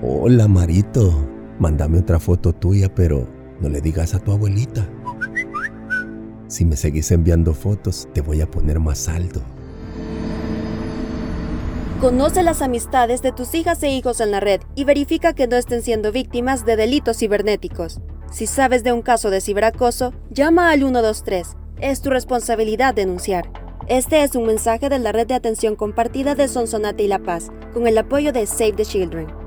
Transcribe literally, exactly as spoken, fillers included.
Hola, Marito. Mándame otra foto tuya, pero no le digas a tu abuelita. Si me seguís enviando fotos, te voy a poner más saldo. Conoce las amistades de tus hijas e hijos en la red y verifica que no estén siendo víctimas de delitos cibernéticos. Si sabes de un caso de ciberacoso, llama al uno dos tres. Es tu responsabilidad denunciar. Este es un mensaje de la Red de Atención Compartida de Sonsonate y La Paz, con el apoyo de Save the Children.